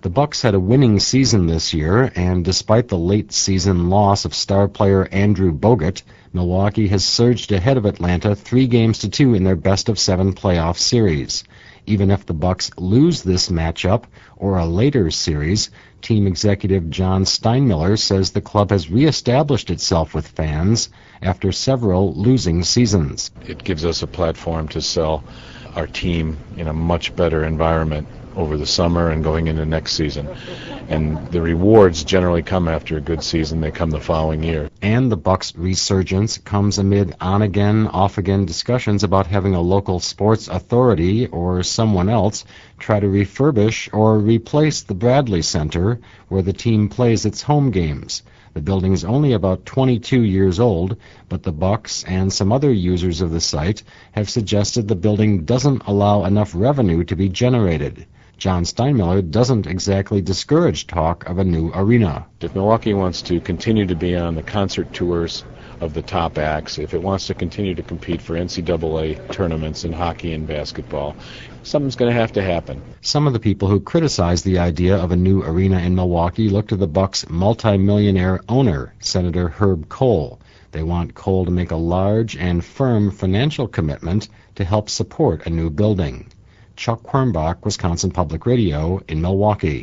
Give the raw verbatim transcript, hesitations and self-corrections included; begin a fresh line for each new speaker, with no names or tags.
The Bucks had a winning season this year, and despite the late-season loss of star player Andrew Bogut, Milwaukee has surged ahead of Atlanta three games to two in their best-of-seven playoff series. Even if the Bucks lose this matchup or a later series, team executive John Steinmiller says the club has reestablished itself with fans after several losing seasons.
It gives us a platform to sell our team in a much better environment over the summer and going into next season. And the rewards generally come after a good season. They come the following year.
And the Bucks' resurgence comes amid on-again, off-again discussions about having a local sports authority or someone else try to refurbish or replace the Bradley Center where the team plays its home games. The building is only about twenty-two years old, but the Bucks and some other users of the site have suggested the building doesn't allow enough revenue to be generated. John Steinmiller doesn't exactly discourage talk of a new arena.
If Milwaukee wants to continue to be on the concert tours of the top acts, if it wants to continue to compete for N C double A tournaments in hockey and basketball, something's going to have to happen.
Some of the people who criticize the idea of a new arena in Milwaukee look to the Bucks' multimillionaire owner, Senator Herb Kohl. They want Kohl to make a large and firm financial commitment to help support a new building. Chuck Quirmbach, Wisconsin Public Radio in Milwaukee.